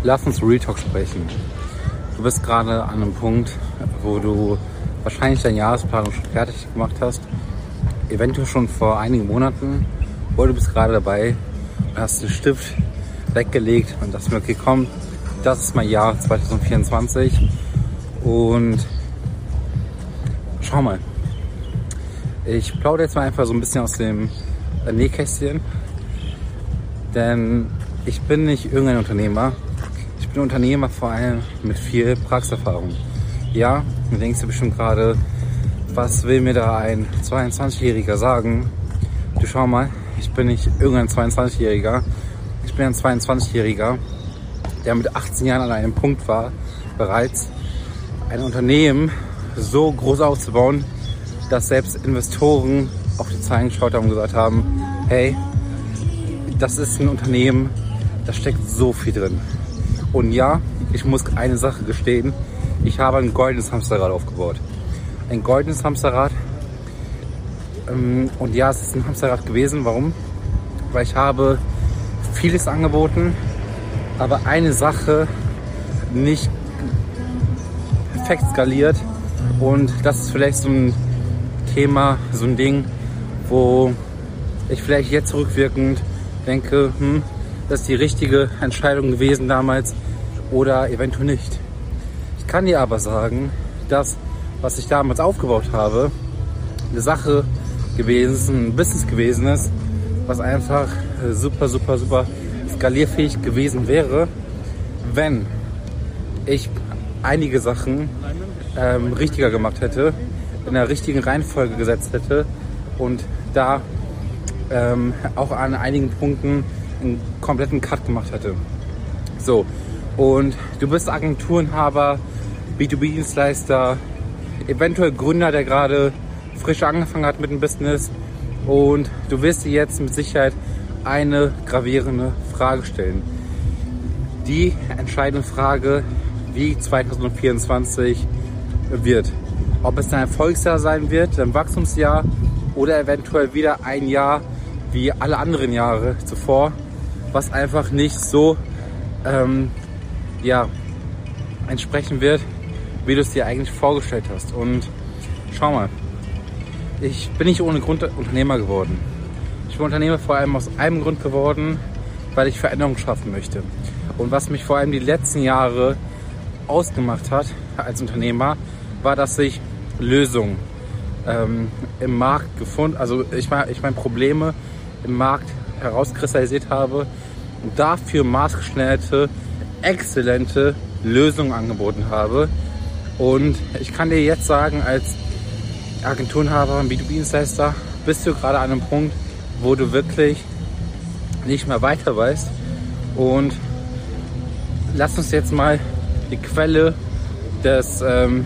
Lass uns Real Talk sprechen. Du bist gerade an einem Punkt, wo du wahrscheinlich deine Jahresplanung schon fertig gemacht hast. Eventuell schon vor einigen Monaten. Oder du bist gerade dabei und hast den Stift weggelegt und dachtest mir, okay, komm, das ist mein Jahr 2024. Und schau mal. Ich plaudere jetzt mal einfach so ein bisschen aus dem Nähkästchen. Denn ich bin nicht irgendein Unternehmer. Ich bin Unternehmer vor allem mit viel Praxiserfahrung. Ja, du denkst dir bestimmt gerade, was will mir da ein 22-Jähriger sagen? Du schau mal, ich bin nicht irgendein 22-Jähriger. Ich bin ein 22-Jähriger, der mit 18 Jahren an einem Punkt war, bereits ein Unternehmen so groß aufzubauen, dass selbst Investoren auf die Zahlen geschaut haben und gesagt haben, hey, das ist ein Unternehmen, da steckt so viel drin. Und ja, ich muss eine Sache gestehen, ich habe ein goldenes Hamsterrad aufgebaut. Ein goldenes Hamsterrad. Und ja, es ist ein Hamsterrad gewesen. Warum? Weil ich habe vieles angeboten, aber eine Sache nicht perfekt skaliert. Und das ist vielleicht so ein Thema, so ein Ding, wo ich vielleicht jetzt rückwirkend denke, das ist die richtige Entscheidung gewesen damals oder eventuell nicht. Ich kann dir aber sagen, dass, was ich damals aufgebaut habe, eine Sache gewesen ist, ein Business gewesen ist, was einfach super skalierfähig gewesen wäre, wenn ich einige Sachen richtiger gemacht hätte, in der richtigen Reihenfolge gesetzt hätte und da auch an einigen Punkten einen kompletten Cut gemacht hätte. So, und du bist Agenturenhaber, B2B-Dienstleister, eventuell Gründer, der gerade frisch angefangen hat mit dem Business und du wirst dir jetzt mit Sicherheit eine gravierende Frage stellen. Die entscheidende Frage, wie 2024 wird. Ob es ein Erfolgsjahr sein wird, ein Wachstumsjahr oder eventuell wieder ein Jahr wie alle anderen Jahre zuvor, was einfach nicht so entsprechen wird, wie du es dir eigentlich vorgestellt hast. Und schau mal, ich bin nicht ohne Grund Unternehmer geworden. Ich bin Unternehmer vor allem aus einem Grund geworden, weil ich Veränderung schaffen möchte. Und was mich vor allem die letzten Jahre ausgemacht hat als Unternehmer, war, dass ich Lösungen im Markt gefunden, also ich meine Probleme im Markt herauskristallisiert habe und dafür maßgeschneiderte, exzellente Lösungen angeboten habe. Und ich kann dir jetzt sagen, als Agenturenhaber und B2B-Dienstleister bist du gerade an einem Punkt, wo du wirklich nicht mehr weiter weißt. Und lass uns jetzt mal die Quelle des,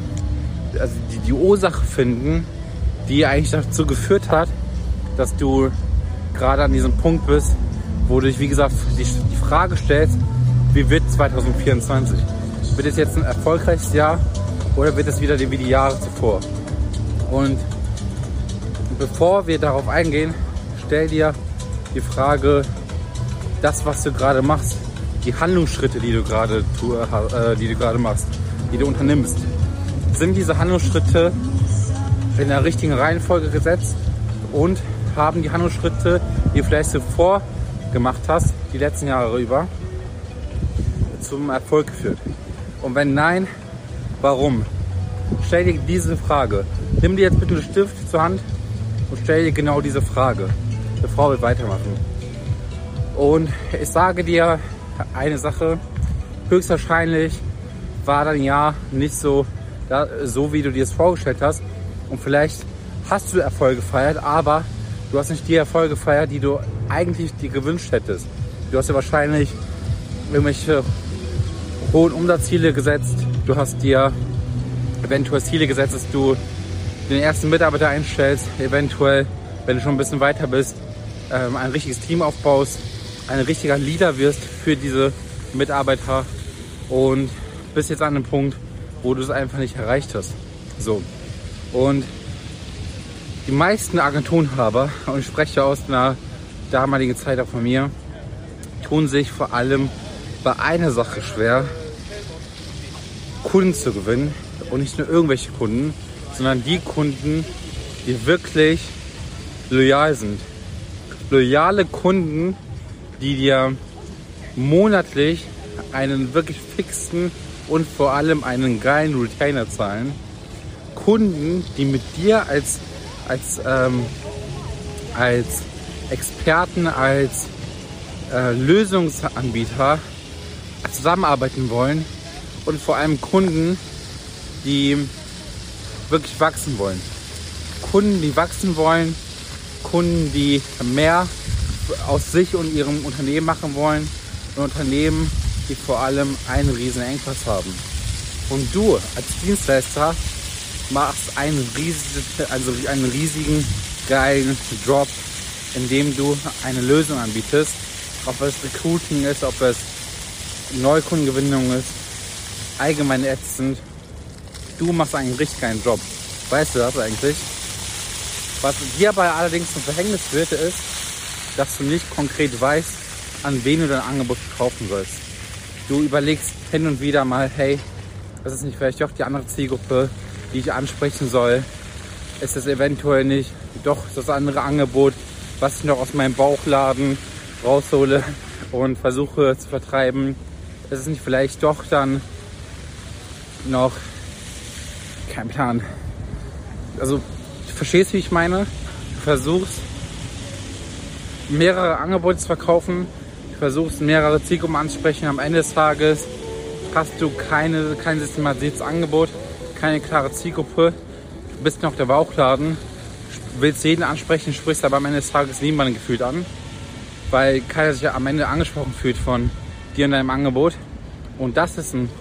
die Ursache finden, die eigentlich dazu geführt hat, dass du gerade an diesem Punkt bist, wo du dich, wie gesagt, die Frage stellst, wie wird 2024? Wird es jetzt ein erfolgreiches Jahr oder wird es wieder wie die Jahre zuvor? Und bevor wir darauf eingehen, stell dir die Frage, das, was du gerade machst, die Handlungsschritte, die du gerade machst, die du unternimmst, sind diese Handlungsschritte in der richtigen Reihenfolge gesetzt und haben die Handlungsschritte, die du vielleicht zuvor gemacht hast, die letzten Jahre über, zum Erfolg geführt? Und wenn nein, warum? Stell dir diese Frage. Nimm dir jetzt bitte einen Stift zur Hand und stell dir genau diese Frage, bevor wir weitermachen. Und ich sage dir eine Sache, höchstwahrscheinlich war dein Jahr nicht so, wie du dir es vorgestellt hast. Und vielleicht hast du Erfolge gefeiert, aber du hast nicht die Erfolge gefeiert, die du eigentlich dir gewünscht hättest. Du hast dir wahrscheinlich irgendwelche hohen Umsatzziele gesetzt. Du hast dir eventuell Ziele gesetzt, dass du den ersten Mitarbeiter einstellst. Eventuell, wenn du schon ein bisschen weiter bist, ein richtiges Team aufbaust, ein richtiger Leader wirst für diese Mitarbeiter und bist jetzt an einem Punkt, wo du es einfach nicht erreicht hast. So. Und die meisten Agenturenhaber, und ich spreche aus einer damaligen Zeit auch von mir, tun sich vor allem bei einer Sache schwer, Kunden zu gewinnen. Und nicht nur irgendwelche Kunden, sondern die Kunden, die wirklich loyal sind. Loyale Kunden, die dir monatlich einen wirklich fixen und vor allem einen geilen Retainer zahlen. Kunden, die mit dir als Experten, als Lösungsanbieter zusammenarbeiten wollen und vor allem Kunden, die wirklich wachsen wollen. Kunden, die wachsen wollen, Kunden, die mehr aus sich und ihrem Unternehmen machen wollen und Unternehmen, die vor allem einen riesen Engpass haben. Und du als Dienstleister machst einen riesigen, geilen Job, indem du eine Lösung anbietest. Ob es Recruiting ist, ob es Neukundengewinnung ist, allgemein ätzend. Du machst einen richtig geilen Job. Weißt du das eigentlich? Was hierbei allerdings zum Verhängnis wird, ist, dass du nicht konkret weißt, an wen du dein Angebot verkaufen sollst. Du überlegst hin und wieder mal, hey, das ist nicht vielleicht doch die andere Zielgruppe, die ich ansprechen soll. Ist es eventuell nicht doch das andere Angebot, was ich noch aus meinem Bauchladen raushole und versuche zu vertreiben. Ist es nicht vielleicht doch dann noch kein Plan. Also, du verstehst, wie ich meine? Du versuchst, mehrere Angebote zu verkaufen. Du versuchst, mehrere Zielgruppen anzusprechen. Am Ende des Tages hast du kein systematisiertes Angebot, keine klare Zielgruppe. Du bist noch der Bauchladen, willst jeden ansprechen, sprichst aber am Ende des Tages niemanden gefühlt an, weil keiner sich am Ende angesprochen fühlt von dir und deinem Angebot. Und das ist ein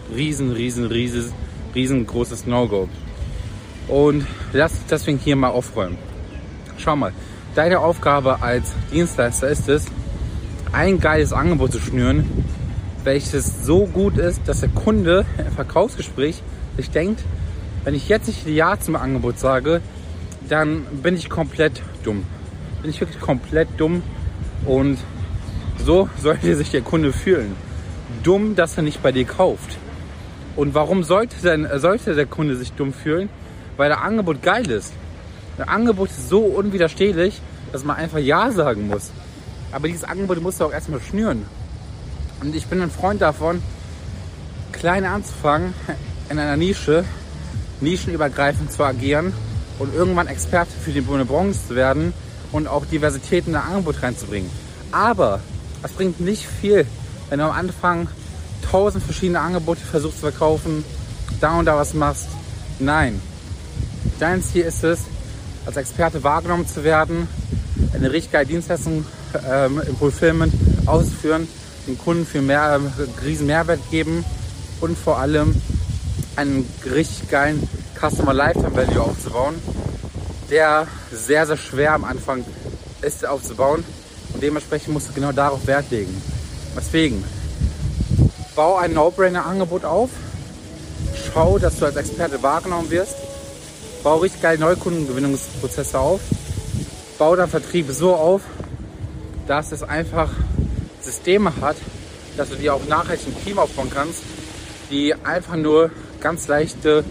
riesengroßes No-Go. Und lass uns deswegen hier mal aufräumen. Schau mal, deine Aufgabe als Dienstleister ist es, ein geiles Angebot zu schnüren, welches so gut ist, dass der Kunde im Verkaufsgespräch sich denkt, wenn ich jetzt nicht Ja zum Angebot sage, dann bin ich komplett dumm. Bin ich wirklich komplett dumm, und so sollte sich der Kunde fühlen. Dumm, dass er nicht bei dir kauft. Und warum sollte der Kunde sich dumm fühlen? Weil das Angebot geil ist. Das Angebot ist so unwiderstehlich, dass man einfach Ja sagen muss. Aber dieses Angebot musst du auch erstmal schnüren. Und ich bin ein Freund davon, klein anzufangen, in einer Nische, nischenübergreifend zu agieren und irgendwann Experte für die Branche zu werden und auch Diversität in das Angebot reinzubringen. Aber es bringt nicht viel, wenn du am Anfang 1000 verschiedene Angebote versuchst zu verkaufen, da und da was machst. Nein. Dein Ziel ist es, als Experte wahrgenommen zu werden, eine richtig geile Dienstleistung im Fulfillment auszuführen, den Kunden für riesen Mehrwert geben und vor allem einen richtig geilen Customer Lifetime Value aufzubauen, der sehr, sehr schwer am Anfang ist aufzubauen, und dementsprechend musst du genau darauf Wert legen. Deswegen, bau ein No-Brainer-Angebot auf, schau, dass du als Experte wahrgenommen wirst, bau richtig geile Neukundengewinnungsprozesse auf, bau deinen Vertrieb so auf, dass es einfach Systeme hat, dass du dir auch nachhaltig ein Team aufbauen kannst, die einfach nur ganz leichte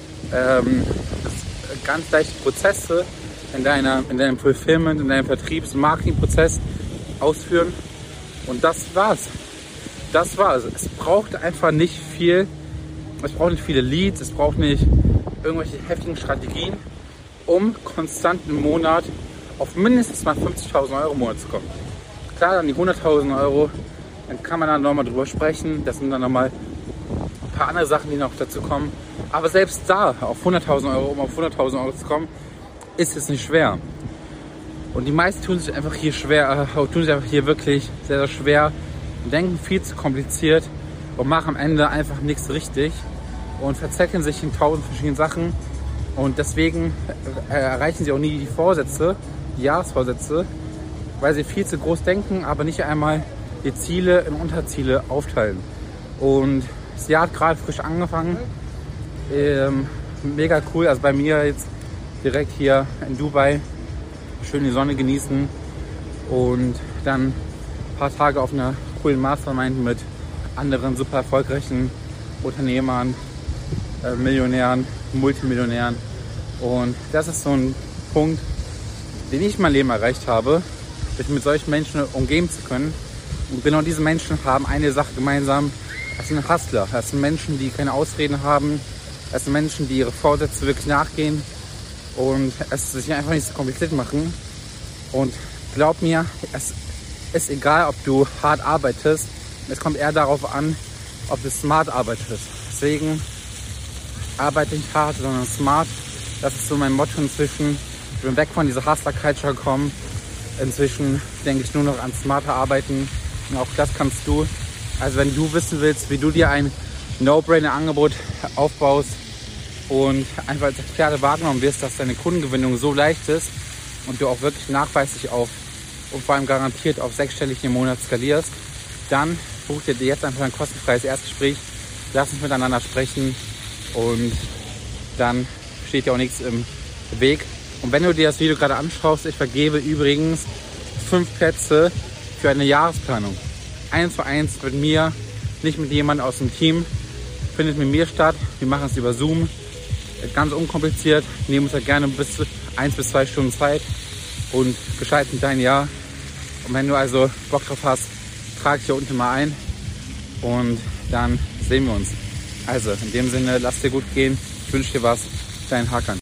Prozesse in deinem Fulfillment, in deinem Vertriebs- und Marketingprozess ausführen. Und das war's. Es braucht einfach nicht viel. Es braucht nicht viele Leads, es braucht nicht irgendwelche heftigen Strategien, um konstant im Monat auf mindestens mal 50.000 Euro im Monat zu kommen. Klar, dann die 100.000 Euro, dann kann man dann nochmal drüber sprechen. Das sind dann nochmal ein paar andere Sachen, die noch dazu kommen. Aber selbst da, auf 100.000 Euro, um auf 100.000 Euro zu kommen, ist es nicht schwer. Und die meisten tun sich einfach hier wirklich sehr, sehr schwer, denken viel zu kompliziert und machen am Ende einfach nichts richtig und verzetteln sich in 1000 verschiedenen Sachen. Und deswegen erreichen sie auch nie die Jahresvorsätze, weil sie viel zu groß denken, aber nicht einmal die Ziele in Unterziele aufteilen. Und das Jahr hat gerade frisch angefangen. Mega cool. Also bei mir jetzt direkt hier in Dubai schön die Sonne genießen und dann ein paar Tage auf einer coolen Mastermind mit anderen super erfolgreichen Unternehmern, Millionären, Multimillionären. Und das ist so ein Punkt, den ich in meinem Leben erreicht habe, mich mit solchen Menschen umgeben zu können. Und genau diese Menschen haben eine Sache gemeinsam: das sind Hustler, das sind Menschen, die keine Ausreden haben, das sind Menschen, die ihre Vorsätze wirklich nachgehen und es sich einfach nicht so kompliziert machen. Und glaub mir, es ist egal, ob du hart arbeitest, es kommt eher darauf an, ob du smart arbeitest. Deswegen arbeite nicht hart, sondern smart. Das ist so mein Motto inzwischen. Ich bin weg von dieser Hustler-Culture gekommen. Inzwischen denke ich nur noch an smarter Arbeiten. Und auch das kannst du. Also wenn du wissen willst, wie du dir ein No-Brainer-Angebot aufbaust und einfach als Experte wahrgenommen wirst, dass deine Kundengewinnung so leicht ist und du auch wirklich nachweislich auf und vor allem garantiert auf 6-stellig im Monat skalierst, dann buch dir jetzt einfach ein kostenfreies Erstgespräch. Lass uns miteinander sprechen und dann steht dir auch nichts im Weg. Und wenn du dir das Video gerade anschaust, ich vergebe übrigens 5 Plätze für eine Jahresplanung. 1:1 mit mir, nicht mit jemandem aus dem Team. Findet mit mir statt. Wir machen es über Zoom. Ganz unkompliziert. Nehmen uns ja gerne bis 1 bis 2 Stunden Zeit und gestalten dein Jahr. Und wenn du also Bock drauf hast, trag dich hier unten mal ein und dann sehen wir uns. Also in dem Sinne, lass dir gut gehen. Ich wünsche dir was. Dein Hakan.